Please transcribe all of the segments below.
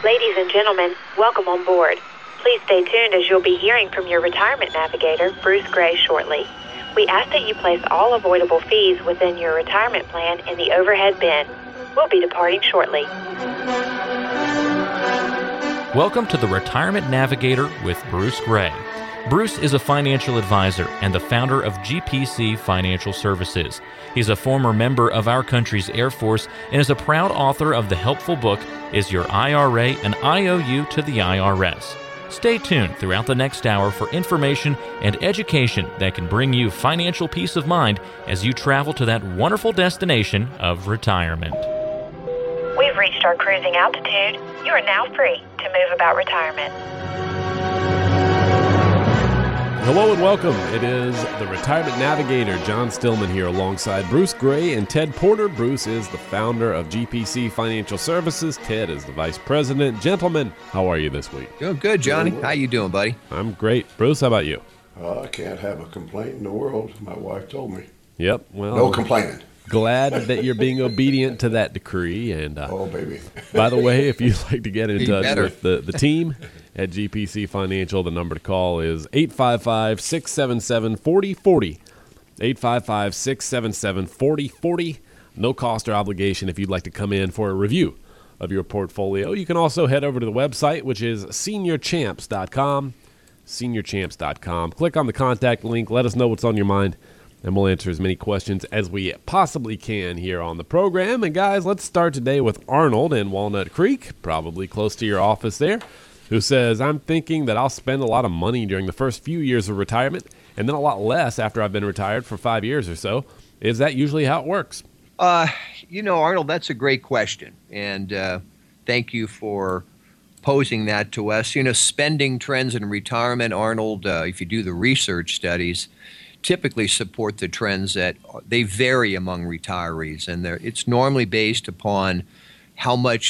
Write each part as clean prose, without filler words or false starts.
Ladies and gentlemen, welcome on board. Please stay tuned as you'll be hearing from your retirement navigator, Bruce Gray, shortly. We ask that you place all avoidable fees within your retirement plan in the overhead bin. We'll be departing shortly. Welcome to the Retirement Navigator with Bruce Gray. Bruce is a financial advisor and the founder of GPC Financial Services. He's a former member of our country's Air Force and is a proud author of the helpful book, Is Your IRA an IOU to the IRS? Stay tuned throughout the next hour for information and education that can bring you financial peace of mind as you travel to that wonderful destination of retirement. We've reached our cruising altitude. You are now free to move about retirement. Hello and welcome. It is the Retirement Navigator, John Stillman here alongside Bruce Gray and Ted Porter. Bruce is the founder of GPC Financial Services. Ted is the vice president. Gentlemen, how are you this week? Doing good, Johnny. How you doing, buddy? I'm great. Bruce, how about you? I can't have a complaint in the world. My wife told me. Yep. Well, no complaining. Glad that you're being obedient to that decree. And oh, baby. By the way, if you'd like to get in touch with the team at GPC Financial, the number to call is 855-677-4040. 855-677-4040. No cost or obligation if you'd like to come in for a review of your portfolio. You can also head over to the website, which is seniorchamps.com. Seniorchamps.com. Click on the contact link. Let us know what's on your mind, and we'll answer as many questions as we possibly can here on the program. And guys, let's start today with Arnold in Walnut Creek, probably close to your office there, who says, I'm thinking that I'll spend a lot of money during the first few years of retirement and then a lot less after I've been retired for 5 years or so. Is that usually how it works? Arnold, that's a great question. And thank you for posing that to us. Spending trends in retirement, Arnold, if you do the research studies, typically support the trends that they vary among retirees. And it's normally based upon how much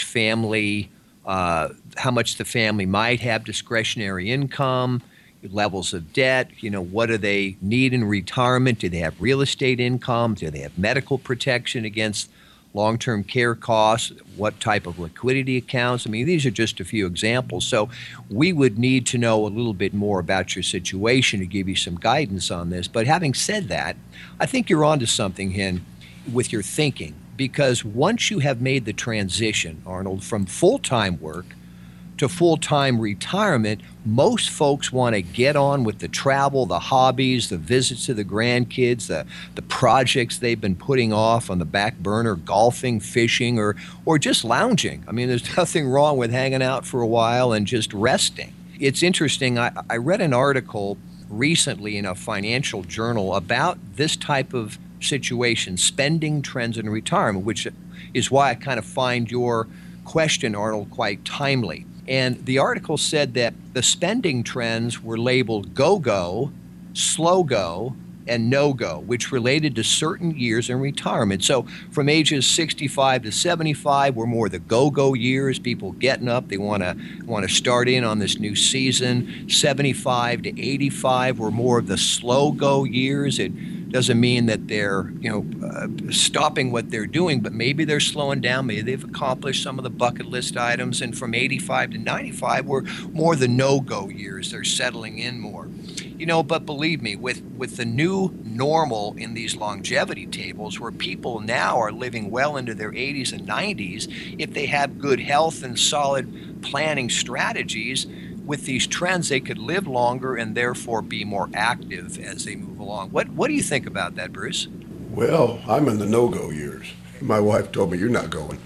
the family might have discretionary income, levels of debt, what do they need in retirement? Do they have real estate income? Do they have medical protection against long-term care costs? What type of liquidity accounts? I mean, these are just a few examples. So we would need to know a little bit more about your situation to give you some guidance on this. But having said that, I think you're onto something here with your thinking, because once you have made the transition, Arnold, from full-time work to full-time retirement, most folks want to get on with the travel, the hobbies, the visits to the grandkids, the projects they've been putting off on the back burner, golfing, fishing, or just lounging. I mean, there's nothing wrong with hanging out for a while and just resting. It's interesting. I read an article recently in a financial journal about this type of situation, spending trends in retirement, which is why I kind of find your question, Arnold, quite timely. And the article said that the spending trends were labeled go-go, slow-go, and no-go, which related to certain years in retirement. So from ages 65 to 75 were more the go-go years, people getting up, they want to start in on this new season. 75 to 85 were more of the slow-go years. It doesn't mean that they're, stopping what they're doing, but maybe they're slowing down. Maybe they've accomplished some of the bucket list items. And from 85 to 95 were more the no-go years. They're settling in more. But believe me, with the new normal in these longevity tables, where people now are living well into their 80s and 90s, if they have good health and solid planning strategies, with these trends, they could live longer and therefore be more active as they move along. What do you think about that, Bruce? Well, I'm in the no-go years. My wife told me, you're not going.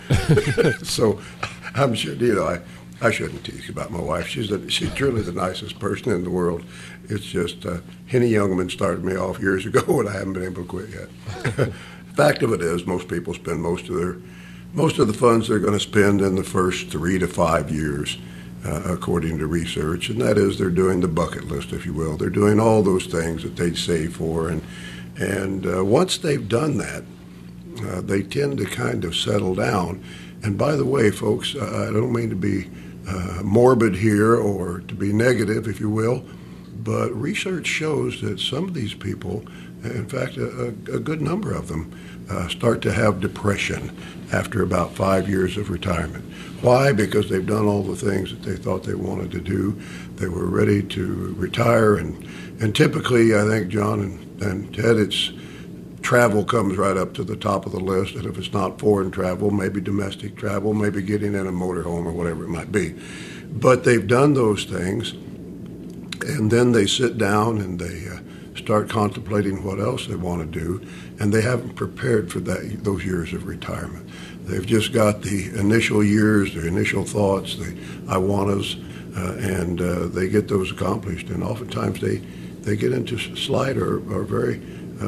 So I'm sure, I shouldn't tease about my wife. She's truly the nicest person in the world. It's just Henny Youngman started me off years ago, and I haven't been able to quit yet. Fact of it is, most people spend most of the funds they're going to spend in the first 3 to 5 years, according to research, and that is they're doing the bucket list, if you will. They're doing all those things that they'd save for, and once they've done that, they tend to kind of settle down. And by the way, folks, I don't mean to be morbid here or to be negative, if you will, but research shows that some of these people In fact, a good number of them start to have depression after about 5 years of retirement. Why? Because they've done all the things that they thought they wanted to do. They were ready to retire, and typically, I think, John and Ted, it's travel comes right up to the top of the list, and if it's not foreign travel, maybe domestic travel, maybe getting in a motorhome or whatever it might be. But they've done those things, and then they sit down and they start contemplating what else they want to do, and they haven't prepared for those years of retirement. They've just got the initial years, the initial thoughts, the I wantas, and they get those accomplished, and oftentimes they get into slight or very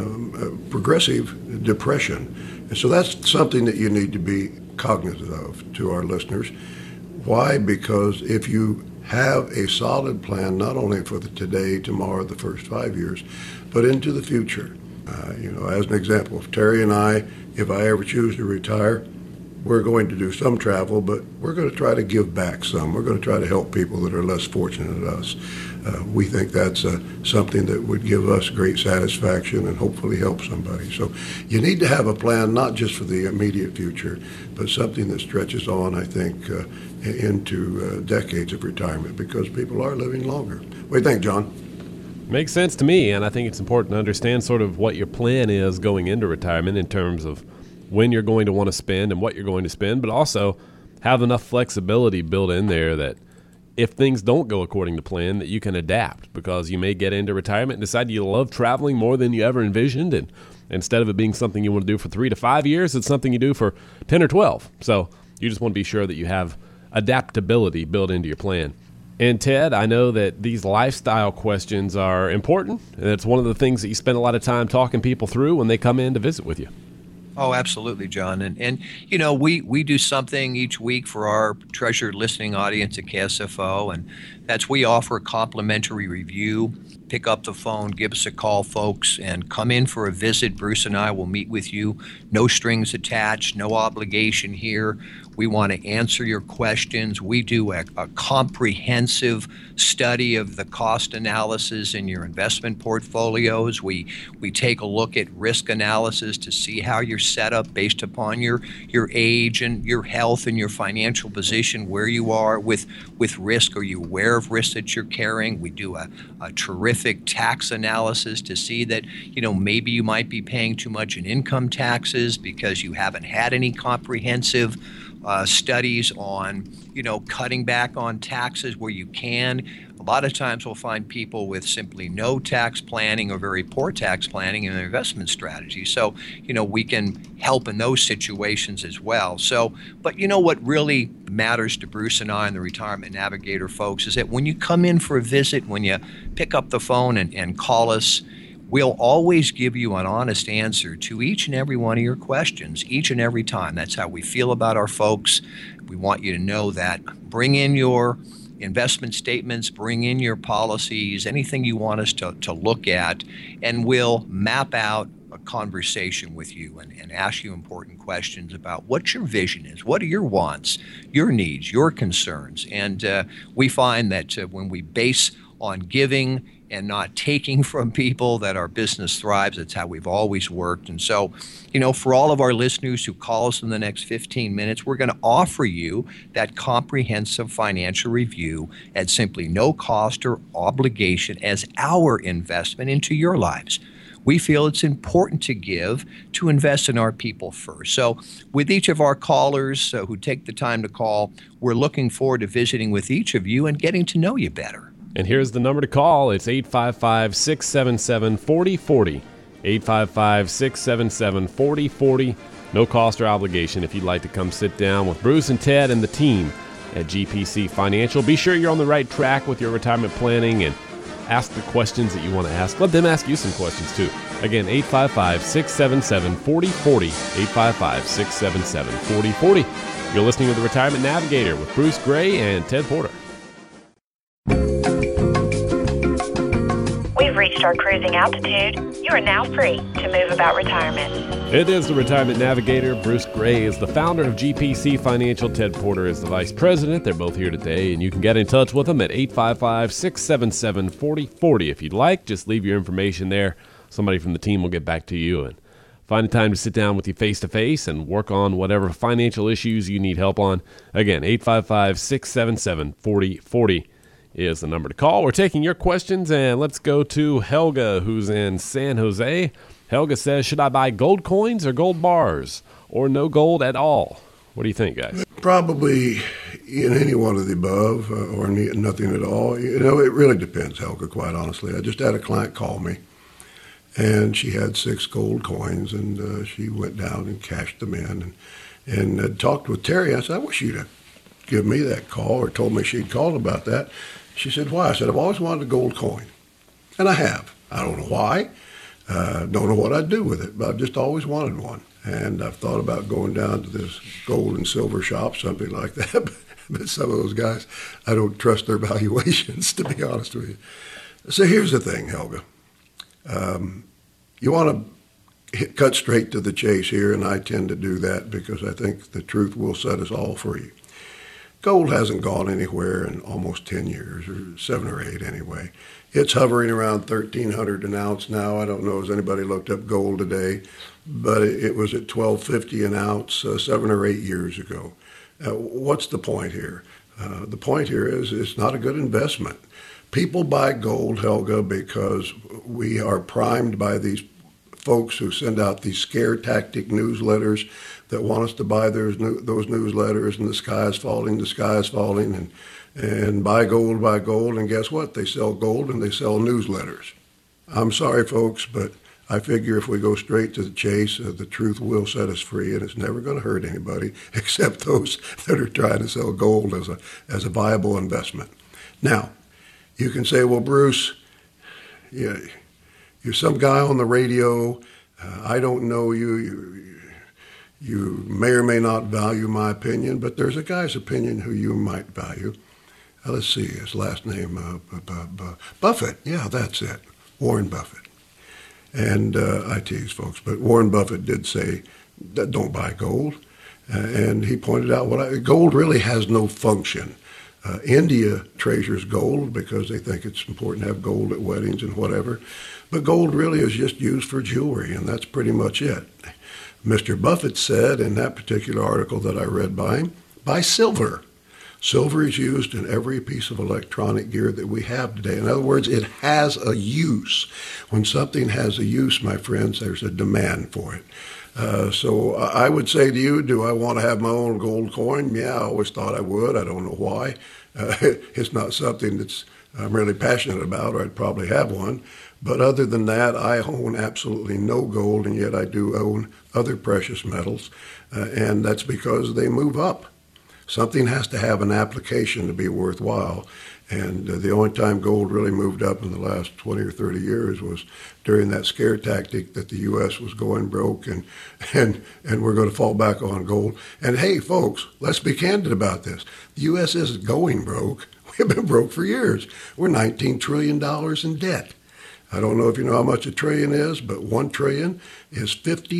progressive depression. And so that's something that you need to be cognizant of to our listeners. Why? Because if you have a solid plan, not only for the today, tomorrow, the first 5 years, but into the future. As an example, if Terry and I, if I ever choose to retire, we're going to do some travel, but we're going to try to give back some. We're going to try to help people that are less fortunate than us. We think that's something that would give us great satisfaction and hopefully help somebody. So you need to have a plan, not just for the immediate future, but something that stretches on, I think, into decades of retirement, because people are living longer. What do you think, John? Makes sense to me, and I think it's important to understand sort of what your plan is going into retirement in terms of when you're going to want to spend and what you're going to spend, but also have enough flexibility built in there that if things don't go according to plan, that you can adapt, because you may get into retirement and decide you love traveling more than you ever envisioned, and instead of it being something you want to do for 3 to 5 years, it's something you do for 10 or 12. So you just want to be sure that you have adaptability built into your plan. And Ted, I know that these lifestyle questions are important, and it's one of the things that you spend a lot of time talking people through when they come in to visit with you. Oh, absolutely, John. And we do something each week for our treasured listening audience at KSFO, and that's we offer a complimentary review. Pick up the phone, give us a call, folks, and come in for a visit. Bruce and I will meet with you. No strings attached, no obligation here. We want to answer your questions. We do a comprehensive study of the cost analysis in your investment portfolios. We take a look at risk analysis to see how you're set up based upon your age and your health and your financial position, where you are with risk. Are you aware of risk that you're carrying? We do a terrific tax analysis to see that, maybe you might be paying too much in income taxes because you haven't had any comprehensive studies on, cutting back on taxes where you can. A lot of times we'll find people with simply no tax planning or very poor tax planning in their investment strategy. So, we can help in those situations as well. So, but what really matters to Bruce and I and the Retirement Navigator folks is that when you come in for a visit, when you pick up the phone and call us, we'll always give you an honest answer to each and every one of your questions, each and every time. That's how we feel about our folks. We want you to know that. Bring in your investment statements, bring in your policies, anything you want us to look at, and we'll map out a conversation with you and ask you important questions about what your vision is, what are your wants, your needs, your concerns. And we find that when we base on giving and not taking from people, that our business thrives. That's how we've always worked. And so, for all of our listeners who call us in the next 15 minutes, we're going to offer you that comprehensive financial review at simply no cost or obligation as our investment into your lives. We feel it's important to invest in our people first. So with each of our callers who take the time to call, we're looking forward to visiting with each of you and getting to know you better. And here's the number to call. It's 855-677-4040. 855-677-4040. No cost or obligation if you'd like to come sit down with Bruce and Ted and the team at GPC Financial. Be sure you're on the right track with your retirement planning and ask the questions that you want to ask. Let them ask you some questions too. Again, 855-677-4040. 855-677-4040. You're listening to the Retirement Navigator with Bruce Gray and Ted Porter. We've reached our cruising altitude. You are now free to move about retirement. It is the Retirement Navigator. Bruce Gray is the founder of GPC Financial. Ted Porter is the vice president. They're both here today, and you can get in touch with them at 855-677-4040. If you'd like, just leave your information there somebody from the team will get back to you and find a time to sit down with you face-to-face and work on whatever financial issues you need help on. Again, 855-677-4040 is the number to call. We're taking your questions, and let's go to Helga, who's in San Jose. Helga says, should I buy gold coins or gold bars or no gold at all? What do you think, guys? Probably in any one of the above or nothing at all. It really depends, Helga, quite honestly. I just had a client call me, and she had 6 gold coins, and she went down and cashed them in and talked with Terry. I said, I wish you'd have given me that call or told me she'd called about that. She said, why? I said, I've always wanted a gold coin, and I have. I don't know why. Don't know what I'd do with it, but I've just always wanted one. And I've thought about going down to this gold and silver shop, something like that. But some of those guys, I don't trust their valuations, to be honest with you. So here's the thing, Helga. You want to cut straight to the chase here, and I tend to do that because I think the truth will set us all free. Gold hasn't gone anywhere in almost 10 years, or 7 or 8 anyway. It's hovering around $1,300 an ounce now. I don't know, has anybody looked up gold today? But it was at $1,250 an ounce 7 or 8 years ago. What's the point here? The point here is it's not a good investment. People buy gold, Helga, because we are primed by these folks who send out these scare tactic newsletters that want us to buy those newsletters, and the sky is falling, and buy gold, and guess what? They sell gold and they sell newsletters. I'm sorry, folks, but I figure if we go straight to the chase, the truth will set us free, and it's never going to hurt anybody except those that are trying to sell gold as a viable investment. Now, you can say, well, Bruce, you're some guy on the radio. I don't know you. You may or may not value my opinion, but there's a guy's opinion who you might value. Let's see, his last name, Buffett. Yeah, that's it, Warren Buffett. And I tease folks, but Warren Buffett did say that don't buy gold. And he pointed out gold really has no function. India treasures gold because they think it's important to have gold at weddings and whatever. But gold really is just used for jewelry, and that's pretty much it. Mr. Buffett said in that particular article that I read by him, buy silver. Silver is used in every piece of electronic gear that we have today. In other words, it has a use. When something has a use, my friends, there's a demand for it. So I would say to you, do I want to have my own gold coin? Yeah, I always thought I would. I don't know why. It's not something that's I'm really passionate about, or I'd probably have one. But other than that, I own absolutely no gold, and yet I do own other precious metals, and that's because they move up. Something has to have an application to be worthwhile, and the only time gold really moved up in the last 20 or 30 years was during that scare tactic that the U.S. was going broke, and we're going to fall back on gold. And hey, folks, let's be candid about this. The U.S. isn't going broke. We've been broke for years. We're $19 trillion in debt. I don't know if you know how much a trillion is, but 1 trillion is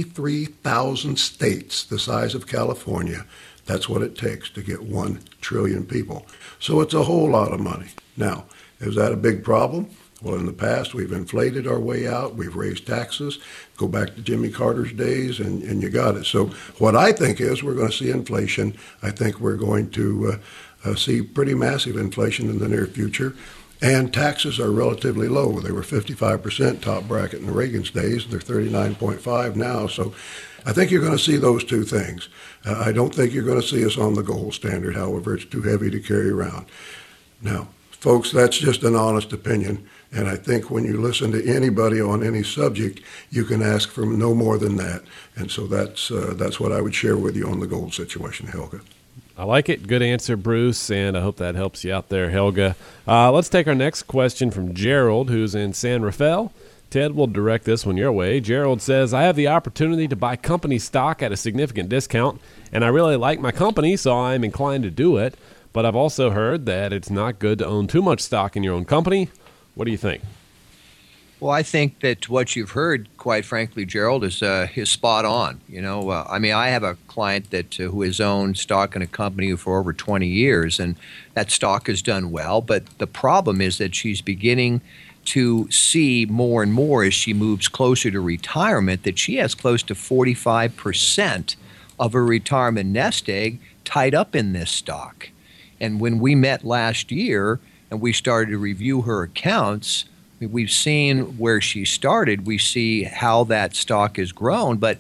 53,000 states the size of California. That's what it takes to get 1 trillion people. So it's a whole lot of money. Now, is that a big problem? Well, in the past, we've inflated our way out. We've raised taxes. Go back to Jimmy Carter's days, and you got it. So what I think is we're going to see inflation. I think we're going to see pretty massive inflation in the near future. And taxes are relatively low. They were 55% top bracket in Reagan's days. They're 39.5 now. So I think you're going to see those two things. I don't think you're going to see us on the gold standard. However, it's too heavy to carry around. Now, folks, that's just an honest opinion. And I think when you listen to anybody on any subject, you can ask for no more than that. And so that's what I would share with you on the gold situation, Helga. I like it. Good answer, Bruce, and I hope that helps you out there, Helga. Let's take our next question from Gerald, who's in San Rafael. Ted will direct this one your way. Gerald says, I have the opportunity to buy company stock at a significant discount, and I really like my company, so I'm inclined to do it. But I've also heard that it's not good to own too much stock in your own company. What do you think? Well, I think that what you've heard, quite frankly, Gerald, is spot on. You know, I have a client that who has owned stock in a company for over 20 years, and that stock has done well. But the problem is that she's beginning to see more and more as she moves closer to retirement that she has close to 45% of her retirement nest egg tied up in this stock. And when we met last year and we started to review her accounts, we've seen where she started. We see how that stock has grown, but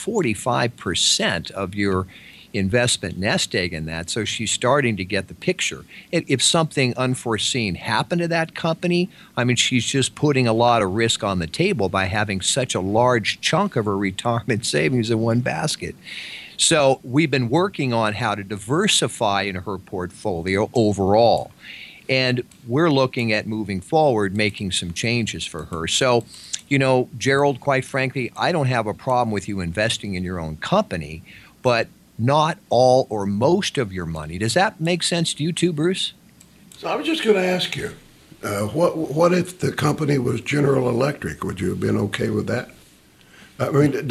45% of your investment nest egg in that. So she's starting to get the picture. If something unforeseen happened to that company, I mean, she's just putting a lot of risk on the table by having such a large chunk of her retirement savings in one basket. So we've been working on how to diversify in her portfolio overall. And we're looking at moving forward, making some changes for her. So, you know, Gerald, quite frankly, I don't have a problem with you investing in your own company, but not all or most of your money. Does that make sense to you too, Bruce? So I was just going to ask you, what if the company was General Electric? Would you have been okay with that? I mean,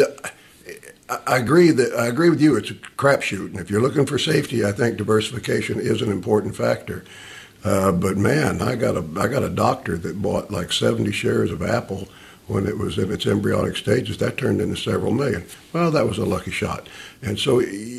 I agree with you. It's a crapshoot, and if you're looking for safety, I think diversification is an important factor. But man, I got a doctor that bought like 70 shares of Apple when it was in its embryonic stages. That turned into several million. Well, that was a lucky shot. And so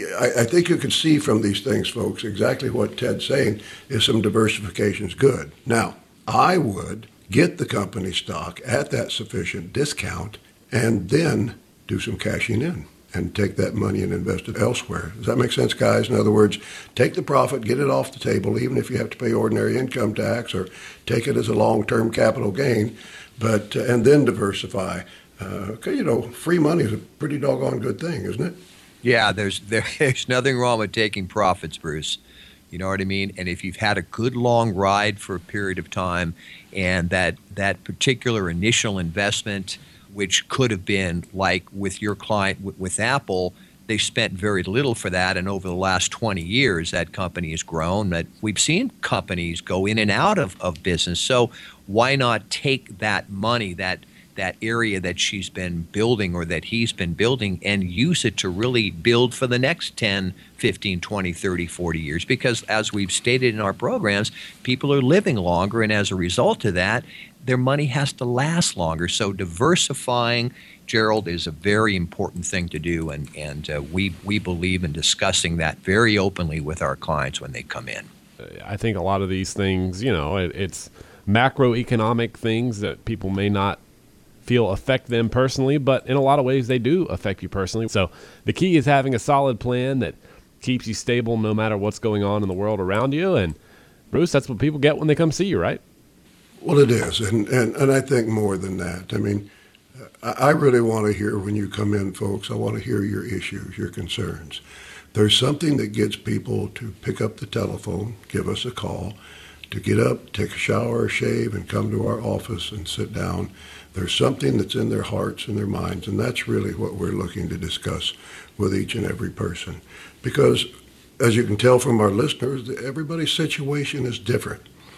I think you can see from these things, folks, exactly what Ted's saying is some diversification is good. Now, I would get the company stock at that sufficient discount and then do some cashing in and take that money and invest it elsewhere. Does that make sense, guys? In other words, take the profit, get it off the table, even if you have to pay ordinary income tax, or take it as a long-term capital gain, but and then diversify. You know, free money is a pretty doggone good thing, isn't it? Yeah, there's nothing wrong with taking profits, Bruce. You know what I mean? And if you've had a good long ride for a period of time, and that particular initial investment, which could have been like with your client with Apple, they spent very little for that, and over the last 20 years, that company has grown. That we've seen companies go in and out of business. So why not take that money, that area that she's been building or that he's been building, and use it to really build for the next 10, 15, 20, 30, 40 years? Because as we've stated in our programs, people are living longer, and as a result of that, their money has to last longer. So diversifying, Gerald, is a very important thing to do, and we believe in discussing that very openly with our clients when they come in. I think a lot of these things, you know, it's macroeconomic things that people may not feel affect them personally, but in a lot of ways they do affect you personally. So the key is having a solid plan that keeps you stable no matter what's going on in the world around you. And Bruce, that's what people get when they come see you, right? Well, it is, and I think more than that. I mean, I really want to hear when you come in, folks. I want to hear your issues, your concerns. There's something that gets people to pick up the telephone, give us a call, to get up, take a shower, shave, and come to our office and sit down. There's something that's in their hearts and their minds, and that's really what we're looking to discuss with each and every person. Because, as you can tell from our listeners, everybody's situation is different.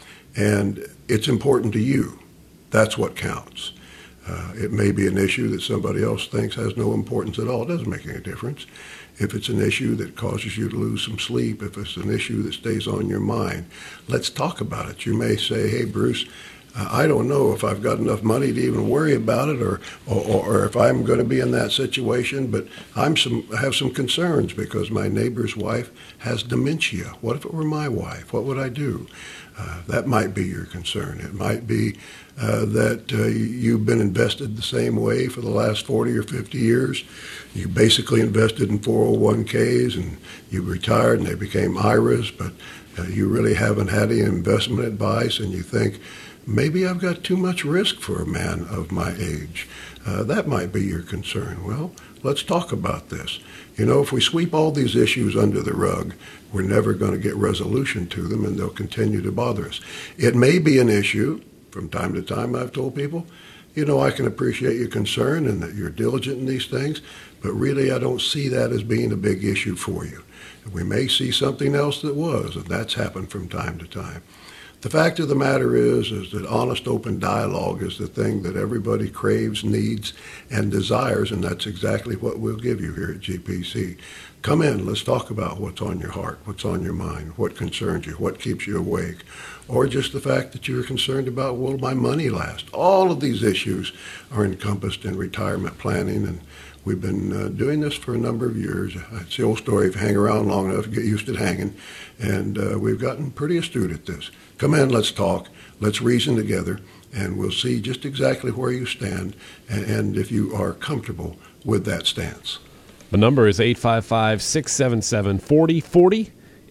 And it's important to you. That's what counts. It may be an issue that somebody else thinks has no importance at all. It doesn't make any difference. If it's an issue that causes you to lose some sleep, if it's an issue that stays on your mind, let's talk about it. You may say, hey, Bruce, I don't know if I've got enough money to even worry about it, or if I'm going to be in that situation, but I have some concerns because my neighbor's wife has dementia. What if it were my wife? What would I do? That might be your concern. It might be that you've been invested the same way for the last 40 or 50 years. You basically invested in 401ks and you retired and they became IRAs, but you really haven't had any investment advice, and you think, maybe I've got too much risk for a man of my age. That might be your concern. Well, let's talk about this. You know, if we sweep all these issues under the rug, we're never going to get resolution to them, and they'll continue to bother us. It may be an issue. From time to time, I've told people, you know, I can appreciate your concern and that you're diligent in these things, but really I don't see that as being a big issue for you. We may see something else that was, and that's happened from time to time. The fact of the matter is that honest, open dialogue is the thing that everybody craves, needs, and desires, and that's exactly what we'll give you here at GPC. come in, let's talk about what's on your heart, what's on your mind, what concerns you, what keeps you awake, or just the fact that you're concerned about, will my money last? All of these issues are encompassed in retirement planning, and we've been doing this for a number of years. It's the old story, if you hang around long enough, you get used to hanging, and we've gotten pretty astute at this. Come in, let's talk, let's reason together, and we'll see just exactly where you stand and if you are comfortable with that stance. The number is 855-677-4040,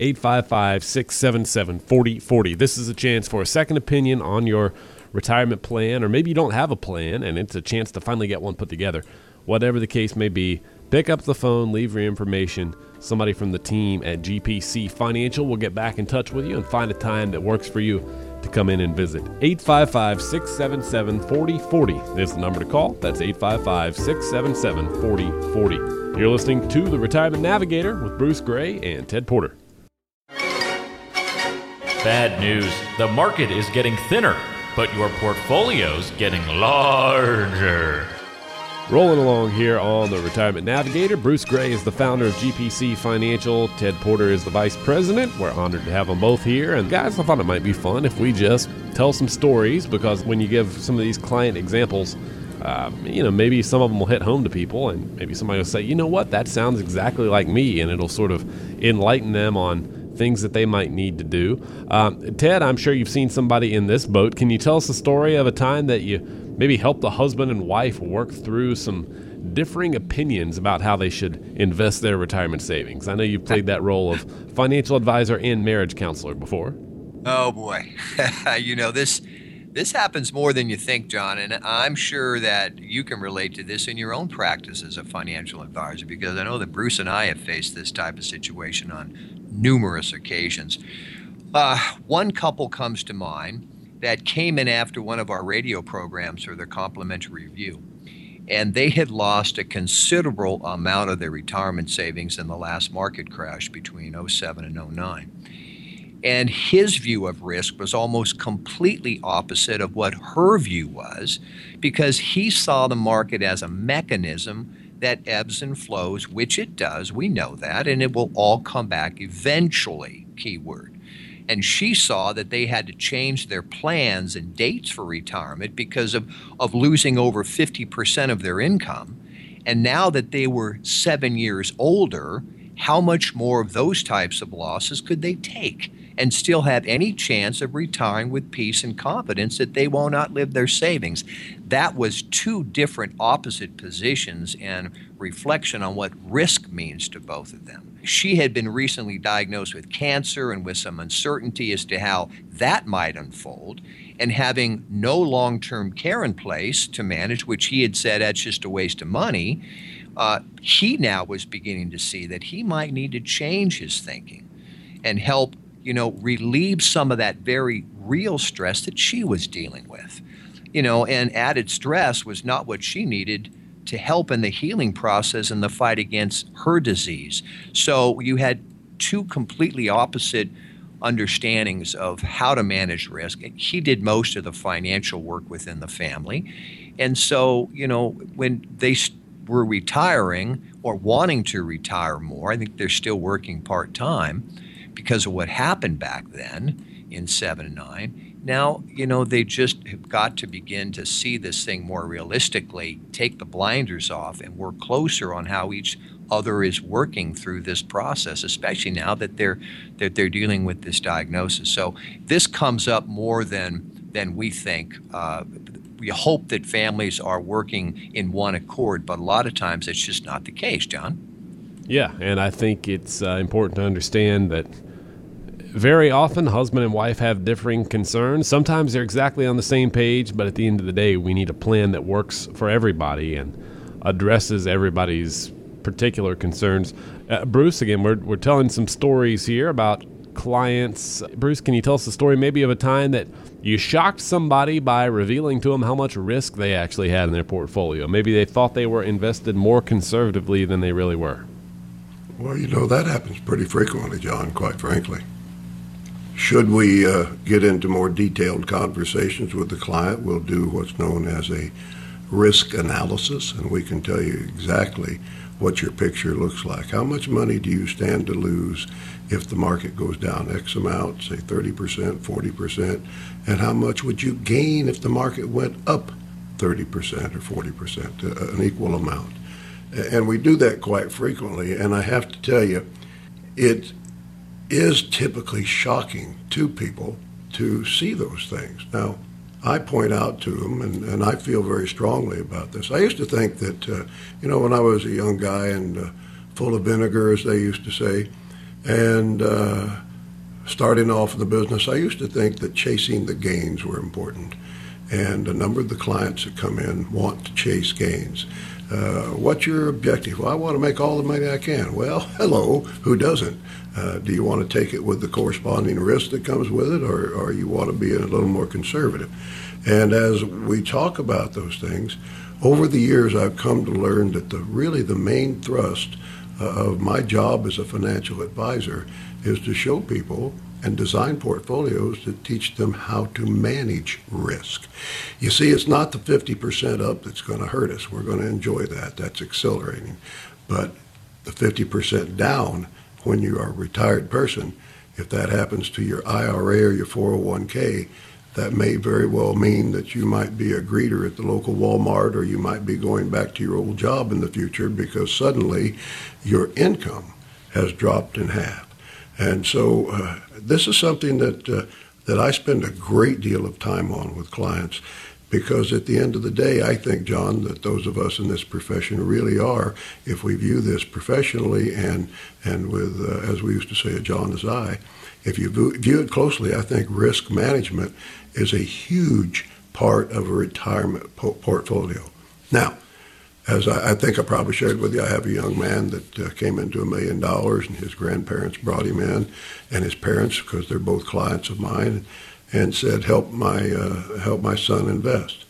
855-677-4040. This is a chance for a second opinion on your retirement plan, or maybe you don't have a plan, and it's a chance to finally get one put together. Whatever the case may be, pick up the phone, leave your information. Somebody from the team at GPC Financial will get back in touch with you and find a time that works for you to come in and visit. 855-677-4040 is the number to call. That's 855-677-4040. You're listening to The Retirement Navigator with Bruce Gray and Ted Porter. Bad news. The market is getting thinner, but your portfolio's getting larger. Rolling along here on The Retirement Navigator, Bruce Gray is the founder of GPC Financial. Ted Porter is the vice president. We're honored to have them both here. And guys, I thought it might be fun if we just tell some stories, because when you give some of these client examples, maybe some of them will hit home to people, and maybe somebody will say, you know what, that sounds exactly like me, and it'll sort of enlighten them on things that they might need to do. Ted, I'm sure you've seen somebody in this boat. Can you tell us a story of a time that you maybe helped a husband and wife work through some differing opinions about how they should invest their retirement savings? I know you've played that role of financial advisor and marriage counselor before. Oh, boy. This happens more than you think, John, and I'm sure that you can relate to this in your own practice as a financial advisor, because I know that Bruce and I have faced this type of situation on numerous occasions. One couple comes to mind that came in after one of our radio programs for their complimentary review, and they had lost a considerable amount of their retirement savings in the last market crash between 2007 and 2009. And his view of risk was almost completely opposite of what her view was, because he saw the market as a mechanism that ebbs and flows, which it does, we know that, and it will all come back eventually, keyword. And she saw that they had to change their plans and dates for retirement because of losing over 50% of their income. And now that they were 7 years older, how much more of those types of losses could they take and still have any chance of retiring with peace and confidence that they won't outlive their savings? That was two different opposite positions and reflection on what risk means to both of them. She had been recently diagnosed with cancer and with some uncertainty as to how that might unfold, and having no long-term care in place to manage, which he had said that's just a waste of money. He now was beginning to see that he might need to change his thinking and help relieve some of that very real stress that she was dealing with. And added stress was not what she needed to help in the healing process and the fight against her disease. So you had two completely opposite understandings of how to manage risk. He did most of the financial work within the family. And so, when they were retiring or wanting to retire more, I think they're still working part-time, because of what happened back then in 7 and 9. Now, they just have got to begin to see this thing more realistically, take the blinders off, and work closer on how each other is working through this process, especially now that they're dealing with this diagnosis. So this comes up more than we think. We hope that families are working in one accord, but a lot of times it's just not the case, John. Yeah, and I think it's important to understand that very often husband and wife have differing concerns. Sometimes they're exactly on the same page, but at the end of the day, we need a plan that works for everybody and addresses everybody's particular concerns. Bruce, again, we're telling some stories here about clients. Bruce, can you tell us a story maybe of a time that you shocked somebody by revealing to them how much risk they actually had in their portfolio? Maybe they thought they were invested more conservatively than they really were. Well, that happens pretty frequently, John, quite frankly. Should we get into more detailed conversations with the client, we'll do what's known as a risk analysis, and we can tell you exactly what your picture looks like. How much money do you stand to lose if the market goes down X amount, say 30%, 40%, and how much would you gain if the market went up 30% or 40%, an equal amount? And we do that quite frequently, and I have to tell you, it is typically shocking to people to see those things. Now, I point out to them, and I feel very strongly about this. I used to think that, when I was a young guy and full of vinegar, as they used to say, and starting off in the business, I used to think that chasing the gains were important. And a number of the clients that come in want to chase gains. What's your objective? Well, I want to make all the money I can. Well, hello, who doesn't? Do you want to take it with the corresponding risk that comes with it, or you want to be a little more conservative? And as we talk about those things, over the years I've come to learn that really the main thrust of my job as a financial advisor is to show people and design portfolios that teach them how to manage risk. You see, it's not the 50% up that's going to hurt us. We're going to enjoy that. That's exhilarating. But the 50% down, when you are a retired person, if that happens to your IRA or your 401k, that may very well mean that you might be a greeter at the local Walmart, or you might be going back to your old job in the future because suddenly your income has dropped in half. And so this is something that I spend a great deal of time on with clients, because at the end of the day, I think, John, that those of us in this profession really are, if we view this professionally and with, as we used to say, a jaundiced eye, if you view it closely, I think risk management is a huge part of a retirement portfolio. Now, as I think I probably shared with you, I have a young man that came into $1 million, and his grandparents brought him in, and his parents, because they're both clients of mine, and said, help my son invest.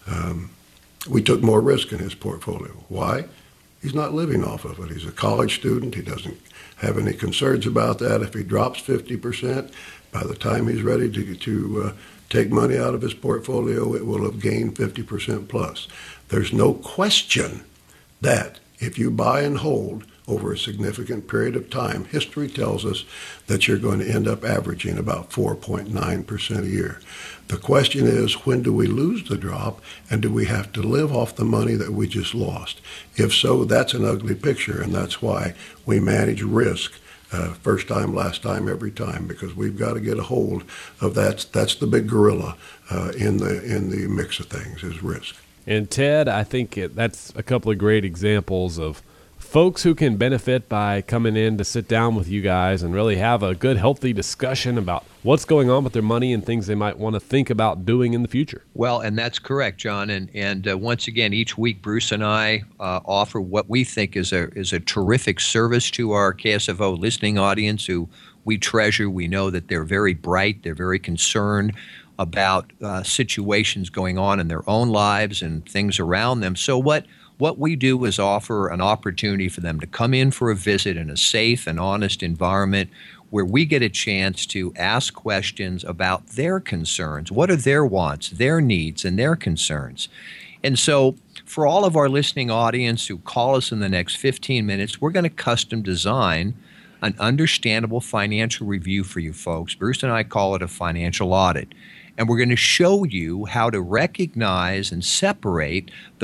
We took more risk in his portfolio. Why? He's not living off of it. He's a college student. He doesn't have any concerns about that. If he drops 50%, by the time he's ready to take money out of his portfolio, it will have gained 50% plus. There's no question that if you buy and hold over a significant period of time, history tells us that you're going to end up averaging about 4.9% a year. The question is, when do we lose the drop, and do we have to live off the money that we just lost? If so, that's an ugly picture, and that's why we manage risk first time, last time, every time, because we've got to get a hold of that. That's the big gorilla in the mix of things, is risk. And Ted, I think that's a couple of great examples of folks who can benefit by coming in to sit down with you guys and really have a good, healthy discussion about what's going on with their money and things they might want to think about doing in the future. Well, and that's correct, John. And once again, each week, Bruce and I offer what we think is a terrific service to our KSFO listening audience, who we treasure. We know that they're very bright. They're very concerned about situations going on in their own lives and things around them. So what we do is offer an opportunity for them to come in for a visit in a safe and honest environment where we get a chance to ask questions about their concerns. What are their wants, their needs, and their concerns? And so for all of our listening audience who call us in the next 15 minutes, we're going to custom design an understandable financial review for you folks. Bruce and I call it a financial audit. And we're going to show you how to recognize and separate the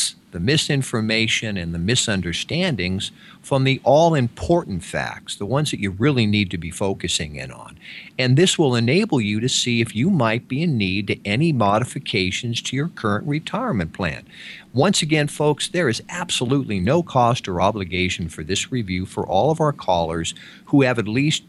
misinformation, and the misunderstandings from the all-important facts, the ones that you really need to be focusing in on. And this will enable you to see if you might be in need to any modifications to your current retirement plan. Once again, folks, there is absolutely no cost or obligation for this review for all of our callers who have at least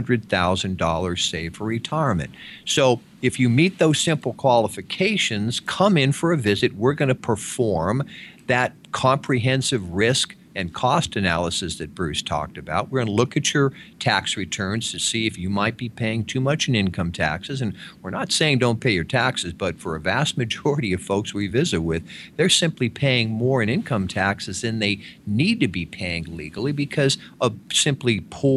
$200,000 saved for retirement. So if you meet those simple qualifications, come in for a visit. We're going to perform that comprehensive risk and cost analysis that Bruce talked about. We're going to look at your tax returns to see if you might be paying too much in income taxes. And we're not saying don't pay your taxes, but for a vast majority of folks we visit with, they're simply paying more in income taxes than they need to be paying legally because of simply poor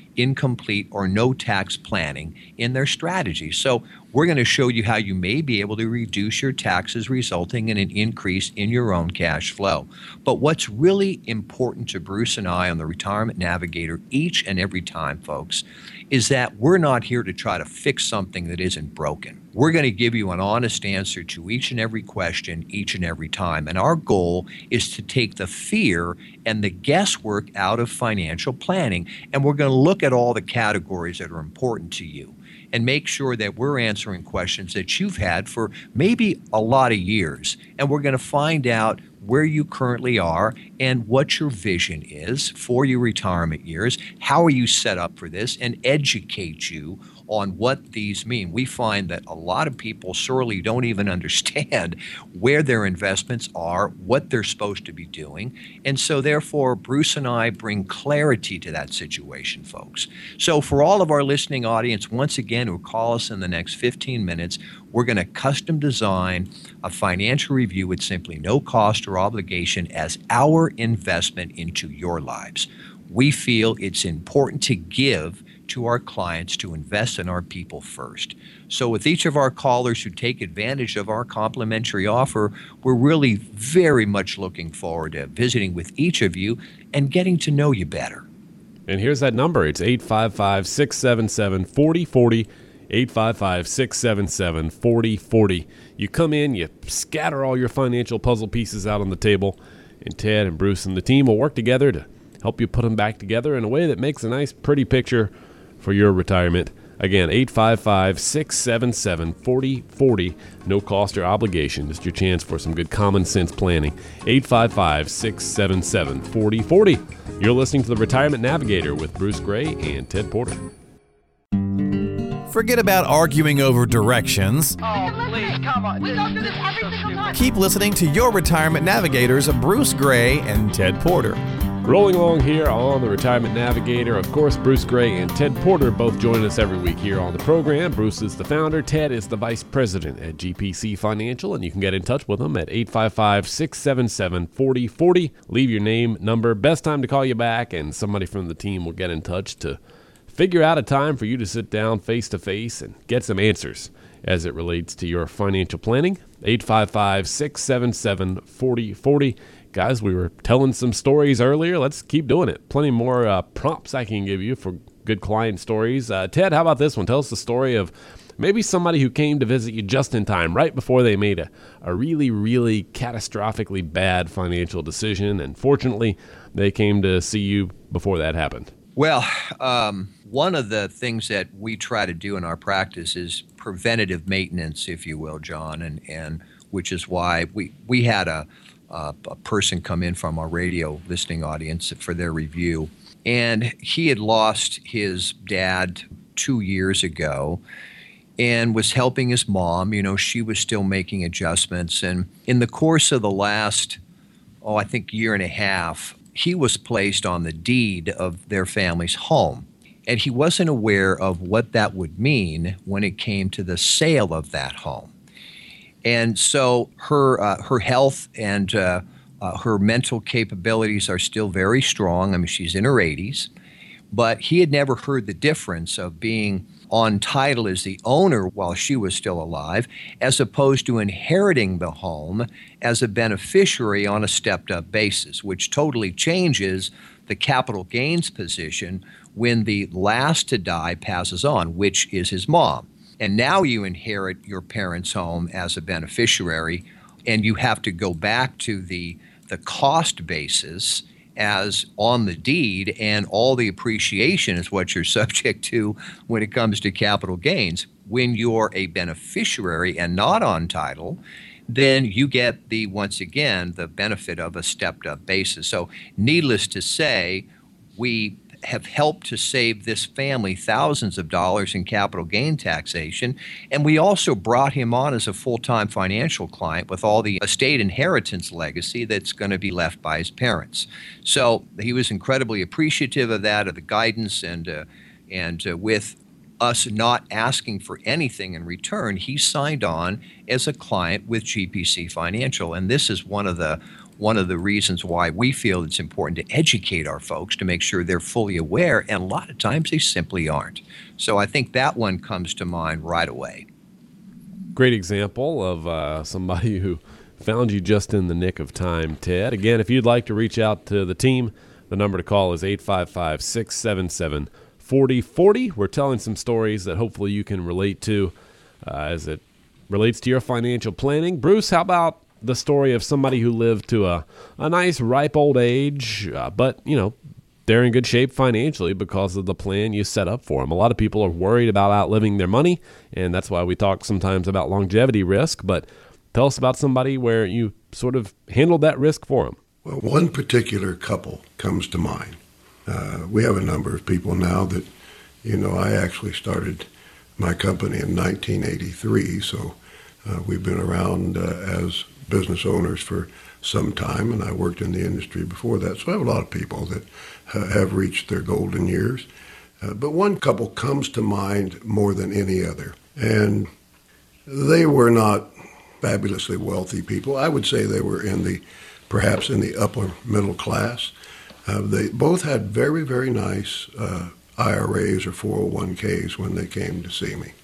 incomplete or no tax planning in their strategy. So we're going to show you how you may be able to reduce your taxes, resulting in an increase in your own cash flow. But what's really important to Bruce and I on the Retirement Navigator each and every time, folks, is that we're not here to try to fix something that isn't broken. We're going to give you an honest answer to each and every question each and every time. And our goal is to take the fear and the guesswork out of financial planning. And we're going to look at all the categories that are important to you and make sure that we're answering questions that you've had for maybe a lot of years. And we're going to find out where you currently are and what your vision is for your retirement years. How are you set up for this? And educate you on what these mean. We find that a lot of people sorely don't even understand where their investments are, what they're supposed to be doing. And so therefore, Bruce and I bring clarity to that situation, folks. So for all of our listening audience, once again, who call us in the next 15 minutes, we're going to custom design a financial review with simply no cost or obligation as our investment into your lives. We feel it's important to give to our clients to invest in our people first. So with each of our callers who take advantage of our complimentary offer, we're really very much looking forward to visiting with each of you and getting to know you better. And here's that number. It's 855-677-4040. 855-677-4040. You come in, you scatter all your financial puzzle pieces out on the table, and Ted and Bruce and the team will work together to help you put them back together in a way that makes a nice, pretty picture for your retirement. Again, 855-677-4040. No cost or obligation. Just your chance for some good common sense planning. 855-677-4040. You're listening to the Retirement Navigator with Bruce Gray and Ted Porter. Forget about arguing over directions. Oh, please, come on. We go through this every single time. Keep listening to your Retirement Navigators, Bruce Gray and Ted Porter. Rolling along here on the Retirement Navigator. Of course, Bruce Gray and Ted Porter both join us every week here on the program. Bruce is the founder. Ted is the vice president at GPC Financial, and you can get in touch with them at 855-677-4040. Leave your name, number, best time to call you back, and somebody from the team will get in touch to figure out a time for you to sit down face-to-face and get some answers as it relates to your financial planning. 855-677-4040. Guys, we were telling some stories earlier. Let's keep doing it. Plenty more prompts I can give you for good client stories. Ted, how about this one? Tell us the story of maybe somebody who came to visit you just in time, right before they made a really, really catastrophically bad financial decision, and fortunately, they came to see you before that happened. Well, one of the things that we try to do in our practice is preventative maintenance, if you will, John, and which is why we had a person come in from our radio listening audience for their review, and he had lost his dad 2 years ago and was helping his mom. You know, she was still making adjustments, and in the course of the last, I think year and a half, he was placed on the deed of their family's home. And he wasn't aware of what that would mean when it came to the sale of that home. And so her health and her mental capabilities are still very strong. I mean, she's in her 80s. But he had never heard the difference of being on title as the owner while she was still alive, as opposed to inheriting the home as a beneficiary on a stepped-up basis, which totally changes the capital gains position when the last to die passes on, which is his mom. And now you inherit your parents' home as a beneficiary, and you have to go back to the cost basis as on the deed, and all the appreciation is what you're subject to when it comes to capital gains. When you're a beneficiary and not on title, then you get once again, the benefit of a stepped-up basis. So needless to say, we have helped to save this family thousands of dollars in capital gain taxation. And we also brought him on as a full-time financial client with all the estate inheritance legacy that's going to be left by his parents. So he was incredibly appreciative of that, of the guidance, and with us not asking for anything in return, he signed on as a client with GPC Financial. And this is one of the one of the reasons why we feel it's important to educate our folks to make sure they're fully aware, and a lot of times they simply aren't. So I think that one comes to mind right away. Great example of somebody who found you just in the nick of time, Ted. Again, if you'd like to reach out to the team, the number to call is 855-677-4040. We're telling some stories that hopefully you can relate to as it relates to your financial planning. Bruce, how about the story of somebody who lived to a nice, ripe old age, but, they're in good shape financially because of the plan you set up for them. A lot of people are worried about outliving their money, and that's why we talk sometimes about longevity risk. But tell us about somebody where you sort of handled that risk for them. Well, one particular couple comes to mind. We have a number of people now that, I actually started my company in 1983, so we've been around as business owners for some time, and I worked in the industry before that. So I have a lot of people that have reached their golden years. But one couple comes to mind more than any other, and they were not fabulously wealthy people. I would say they were perhaps in the upper middle class. They both had very, very nice IRAs or 401ks when they came to see me.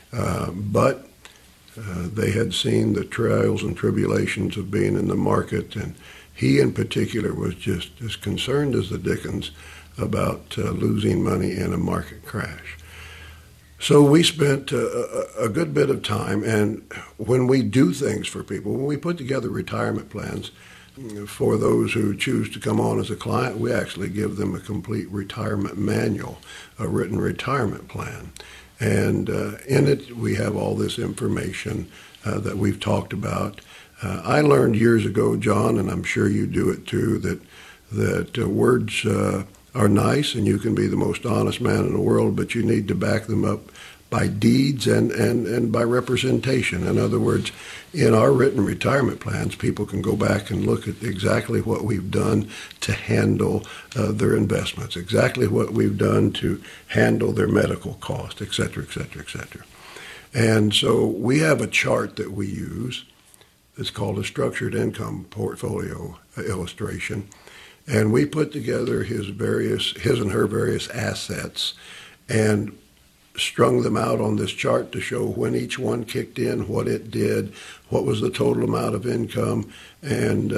But they had seen the trials and tribulations of being in the market, and he in particular was just as concerned as the dickens about losing money in a market crash. So we spent a good bit of time, and when we do things for people, when we put together retirement plans, for those who choose to come on as a client, we actually give them a complete retirement manual, a written retirement plan. And in it, we have all this information that we've talked about. I learned years ago, John, and I'm sure you do it too, that words are nice and you can be the most honest man in the world, but you need to back them up by deeds and by representation. In other words, in our written retirement plans, people can go back and look at exactly what we've done to handle their investments, exactly what we've done to handle their medical costs, et cetera, et cetera, et cetera. And so we have a chart that we use. It's called a structured income portfolio illustration. And we put together his and her various assets and strung them out on this chart to show when each one kicked in, what it did, what was the total amount of income. And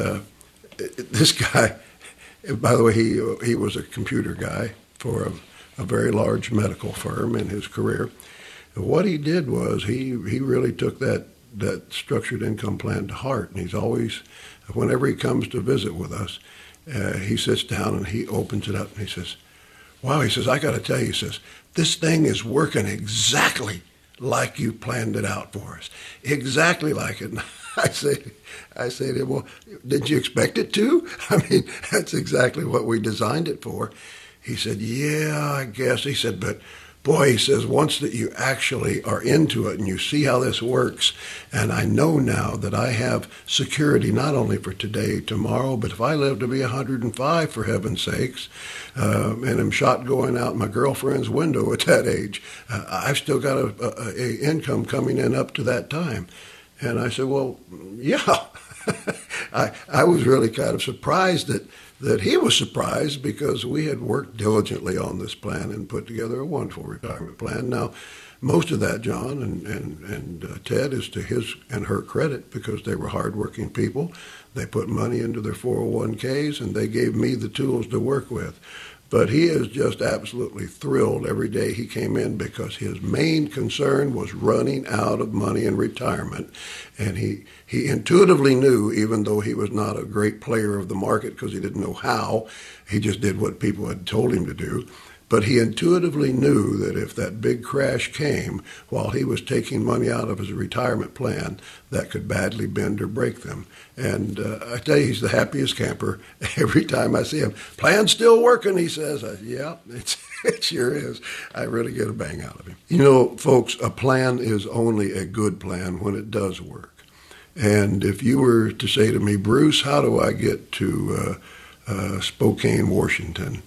this guy, by the way, he was a computer guy for a very large medical firm in his career. And what he did was he really took that structured income plan to heart. And he's always, whenever he comes to visit with us, he sits down and he opens it up and he says, wow, he says, I got to tell you, he says, this thing is working exactly like you planned it out for us. Exactly like it. And I say to him, well, did you expect it to? I mean, that's exactly what we designed it for. He said, yeah, I guess. He said, but boy, he says, once that you actually are into it and you see how this works, and I know now that I have security not only for today, tomorrow, but if I live to be 105, for heaven's sakes, and I'm shot going out my girlfriend's window at that age, I've still got a income coming in up to that time. And I said, well, yeah. I was really kind of surprised that he was surprised because we had worked diligently on this plan and put together a wonderful retirement plan. Now, most of that, John and Ted, is to his and her credit because they were hardworking people. They put money into their 401ks and they gave me the tools to work with. But he is just absolutely thrilled every day he came in because his main concern was running out of money in retirement. And he intuitively knew, even though he was not a great player of the market because he didn't know how, he just did what people had told him to do. But he intuitively knew that if that big crash came while he was taking money out of his retirement plan, that could badly bend or break them. And I tell you, he's the happiest camper every time I see him. Plan's still working, he says. Yeah, it sure is. I really get a bang out of him. You know, folks, a plan is only a good plan when it does work. And if you were to say to me, Bruce, how do I get to Spokane, Washington?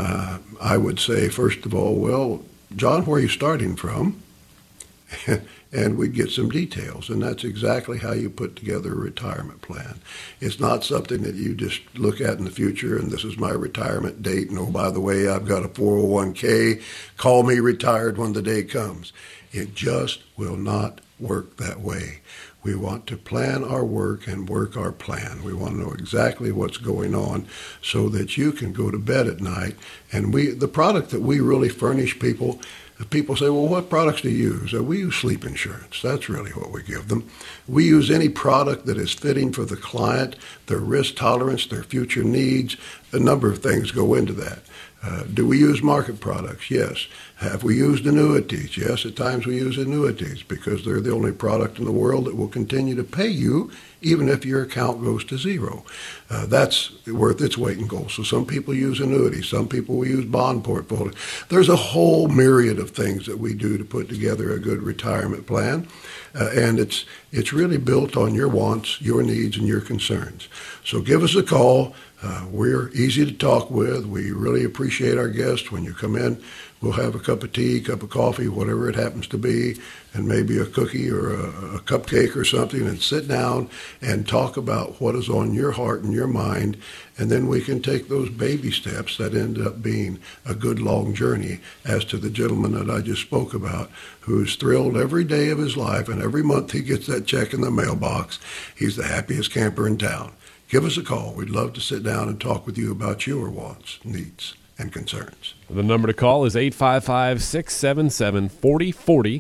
I would say, first of all, well, John, where are you starting from? and we'd get some details. And that's exactly how you put together a retirement plan. It's not something that you just look at in the future and this is my retirement date, and oh, by the way, I've got a 401k, call me retired when the day comes. It just will not work that way. We want to plan our work and work our plan. We want to know exactly what's going on so that you can go to bed at night. And the product that we really furnish people say, well, what products do you use? We use sleep insurance. That's really what we give them. We use any product that is fitting for the client, their risk tolerance, their future needs. A number of things go into that. Do we use market products? Yes. Have we used annuities? Yes, at times we use annuities because they're the only product in the world that will continue to pay you even if your account goes to zero. That's worth its weight in gold. So some people use annuities. Some people will use bond portfolios. There's a whole myriad of things that we do to put together a good retirement plan. And it's really built on your wants, your needs, and your concerns. So give us a call. We're easy to talk with. We really appreciate our guests. When you come in, we'll have a cup of tea, cup of coffee, whatever it happens to be, and maybe a cookie or a cupcake or something, and sit down and talk about what is on your heart and your mind. And then we can take those baby steps that end up being a good long journey, as to the gentleman that I just spoke about, who's thrilled every day of his life, and every month he gets that check in the mailbox. He's the happiest camper in town. Give us a call. We'd love to sit down and talk with you about your wants, needs, and concerns. The number to call is 855-677-4040.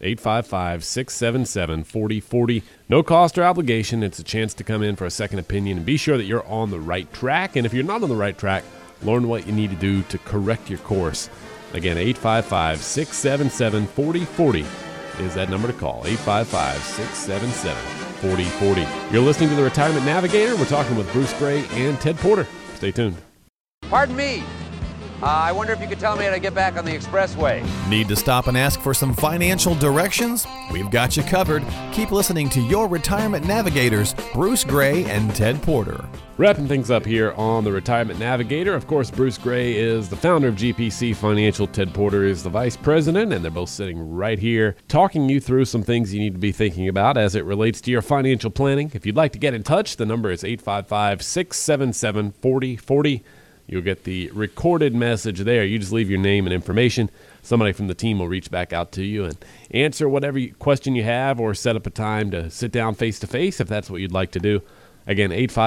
855-677-4040. No cost or obligation. It's a chance to come in for a second opinion and be sure that you're on the right track. And if you're not on the right track, learn what you need to do to correct your course. Again, 855-677-4040 is that number to call. 855-677-4040. You're listening to The Retirement Navigator. We're talking with Bruce Gray and Ted Porter. Stay tuned. Pardon me. I wonder if you could tell me how to get back on the expressway. Need to stop and ask for some financial directions? We've got you covered. Keep listening to your Retirement Navigators, Bruce Gray and Ted Porter. Wrapping things up here on The Retirement Navigator. Of course, Bruce Gray is the founder of GPC Financial. Ted Porter is the vice president, and they're both sitting right here talking you through some things you need to be thinking about as it relates to your financial planning. If you'd like to get in touch, the number is 855-677-4040. You'll get the recorded message there. You just leave your name and information. Somebody from the team will reach back out to you and answer whatever question you have, or set up a time to sit down face-to-face if that's what you'd like to do. Again,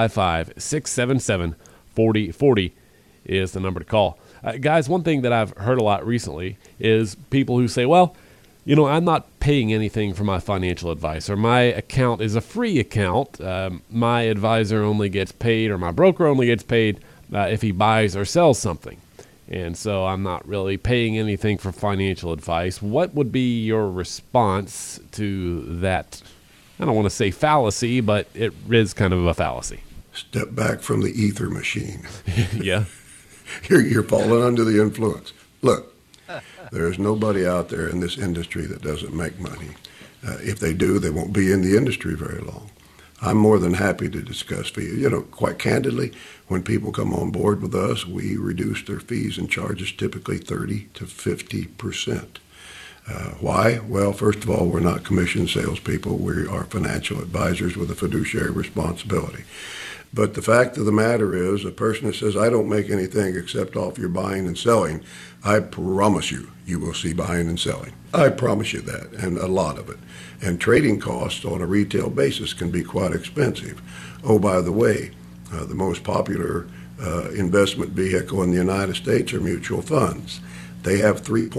855-677-4040 is the number to call. Guys, one thing that I've heard a lot recently is people who say, well, you know, I'm not paying anything for my financial advice, or my account is a free account. My advisor only gets paid, or my broker only gets paid if he buys or sells something. And so I'm not really paying anything for financial advice. What would be your response to that? I don't want to say fallacy, but it is kind of a fallacy. Step back from the ether machine. Yeah. You're falling under the influence. Look, there's nobody out there in this industry that doesn't make money. If they do, they won't be in the industry very long. I'm more than happy to discuss fees. You know, quite candidly, when people come on board with us, we reduce their fees and charges typically 30 to 50%. Why? Well, first of all, we're not commission salespeople. We are financial advisors with a fiduciary responsibility. But the fact of the matter is, a person that says, I don't make anything except off your buying and selling, I promise you, you will see buying and selling. I promise you that, and a lot of it. And trading costs on a retail basis can be quite expensive. Oh, by the way, the most popular investment vehicle in the United States are mutual funds. They have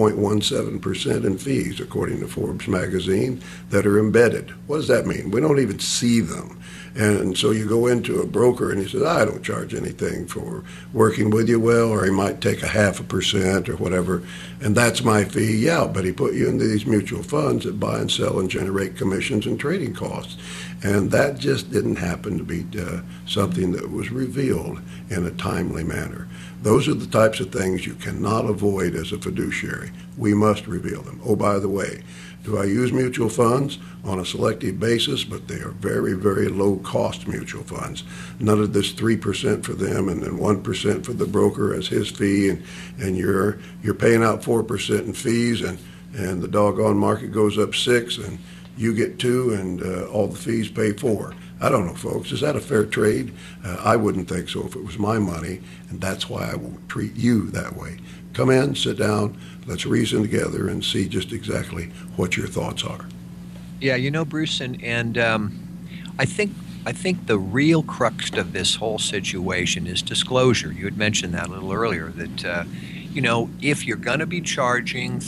3.17% in fees, according to Forbes magazine, that are embedded. What does that mean? We don't even see them. And so you go into a broker and he says, I don't charge anything for working with you well, or he might take 0.5% or whatever, and that's my fee. Yeah, but he put you into these mutual funds that buy and sell and generate commissions and trading costs. And that just didn't happen to be something that was revealed in a timely manner. Those are the types of things you cannot avoid as a fiduciary. We must reveal them. Oh, by the way, do I use mutual funds? On a selective basis, but they are very, very low-cost mutual funds. None of this 3% for them and then 1% for the broker as his fee, and you're paying out 4% in fees, and the doggone market goes up 6%, you get 2 and all the fees pay 4. I don't know, folks. Is that a fair trade? I wouldn't think so if it was my money, and that's why I won't treat you that way. Come in, sit down, let's reason together and see just exactly what your thoughts are. Yeah, Bruce, and I think the real crux of this whole situation is disclosure. You had mentioned that a little earlier, that if you're going to be charging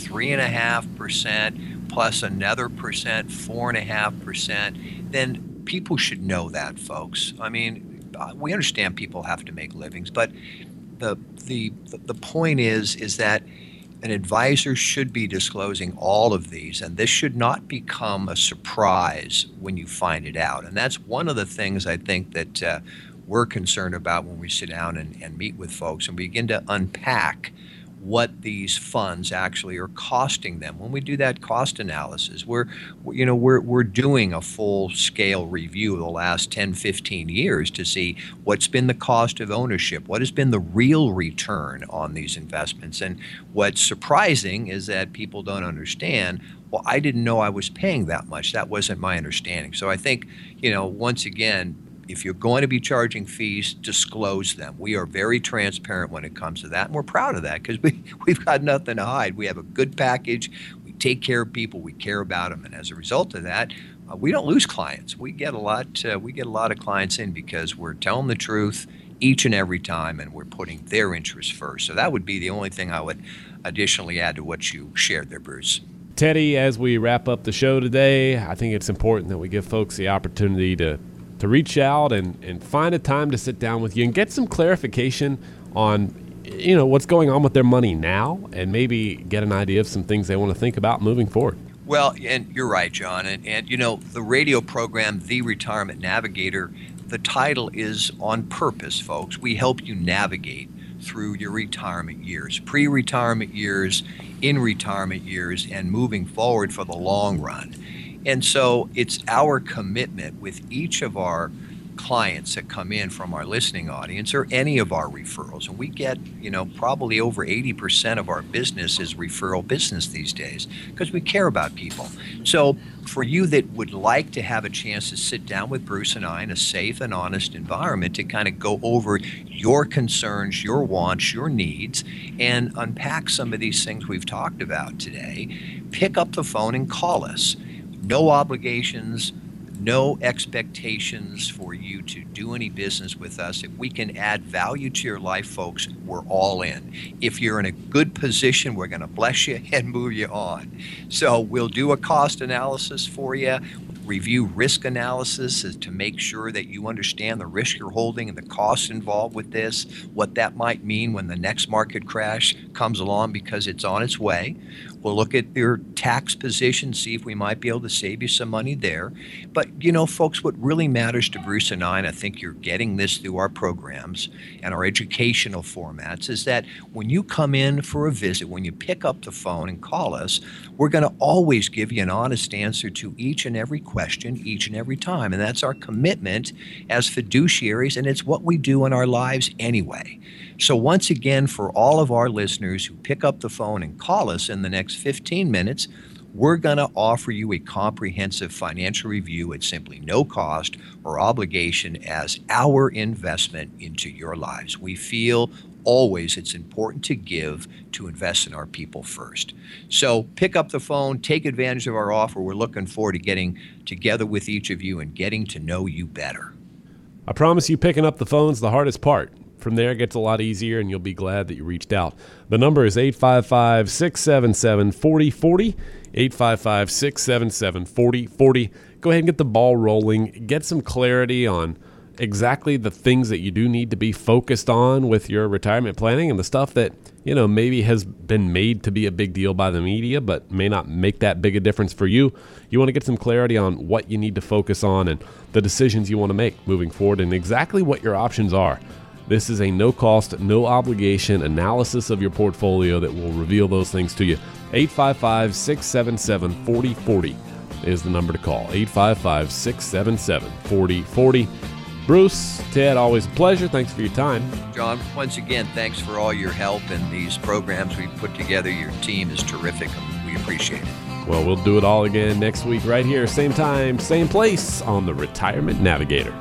3.5% plus another percent, 4.5%, then people should know that, folks. I mean, we understand people have to make livings, but the point is that an advisor should be disclosing all of these, and this should not become a surprise when you find it out. And that's one of the things I think that we're concerned about when we sit down and meet with folks and begin to unpack what these funds actually are costing them. When we do that cost analysis, we're doing a full-scale review of the last 10, 15 years to see what's been the cost of ownership, what has been the real return on these investments. And what's surprising is that people don't understand, well, I didn't know I was paying that much. That wasn't my understanding. So I think, once again, if you're going to be charging fees, disclose them. We are very transparent when it comes to that, and we're proud of that because we've got nothing to hide. We have a good package. We take care of people. We care about them, and as a result of that, we don't lose clients. We get a lot of clients in because we're telling the truth each and every time, and we're putting their interests first. So that would be the only thing I would additionally add to what you shared there, Bruce. Teddy, as we wrap up the show today, I think it's important that we give folks the opportunity to reach out and find a time to sit down with you and get some clarification on, what's going on with their money now, and maybe get an idea of some things they want to think about moving forward. Well, and you're right, John. And the radio program, The Retirement Navigator, the title is on purpose, folks. We help you navigate through your retirement years, pre-retirement years, in retirement years, and moving forward for the long run. And so it's our commitment with each of our clients that come in from our listening audience or any of our referrals. And we get, probably over 80% of our business is referral business these days because we care about people. So for you that would like to have a chance to sit down with Bruce and I in a safe and honest environment to kind of go over your concerns, your wants, your needs, and unpack some of these things we've talked about today, pick up the phone and call us. No obligations, no expectations for you to do any business with us. If we can add value to your life, folks, we're all in. If you're in a good position, we're going to bless you and move you on. So we'll do a cost analysis for you, review risk analysis to make sure that you understand the risk you're holding and the costs involved with this, what that might mean when the next market crash comes along because it's on its way. We'll look at your tax position, see if we might be able to save you some money there. But, folks, what really matters to Bruce and I think you're getting this through our programs and our educational formats, is that when you come in for a visit, when you pick up the phone and call us, we're going to always give you an honest answer to each and every question, each and every time. And that's our commitment as fiduciaries, and it's what we do in our lives anyway. So once again, for all of our listeners who pick up the phone and call us in the next 15 minutes, we're going to offer you a comprehensive financial review at simply no cost or obligation as our investment into your lives. We feel always it's important to give, to invest in our people first. So pick up the phone, take advantage of our offer. We're looking forward to getting together with each of you and getting to know you better. I promise you, picking up the phone's the hardest part. From there, it gets a lot easier, and you'll be glad that you reached out. The number is 855-677-4040, 855-677-4040. Go ahead and get the ball rolling. Get some clarity on exactly the things that you do need to be focused on with your retirement planning and the stuff that, maybe has been made to be a big deal by the media, but may not make that big a difference for you. You want to get some clarity on what you need to focus on and the decisions you want to make moving forward and exactly what your options are. This is a no-cost, no-obligation analysis of your portfolio that will reveal those things to you. 855-677-4040 is the number to call. 855-677-4040. Bruce, Ted, always a pleasure. Thanks for your time. John, once again, thanks for all your help in these programs we've put together. Your team is terrific. We appreciate it. Well, we'll do it all again next week right here, same time, same place on the Retirement Navigator.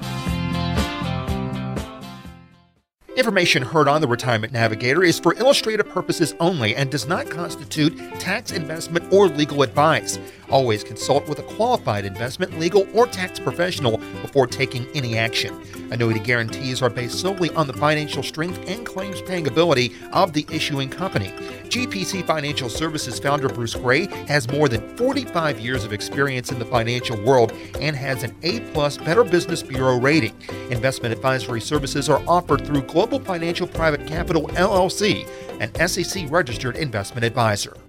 Information heard on the Retirement Navigator is for illustrative purposes only and does not constitute tax, investment, or legal advice. Always consult with a qualified investment, legal, or tax professional before taking any action. Annuity guarantees are based solely on the financial strength and claims paying ability of the issuing company. GPC Financial Services founder Bruce Gray has more than 45 years of experience in the financial world and has an A+ Better Business Bureau rating. Investment advisory services are offered through Global Financial Private Capital, LLC, an SEC-registered investment advisor.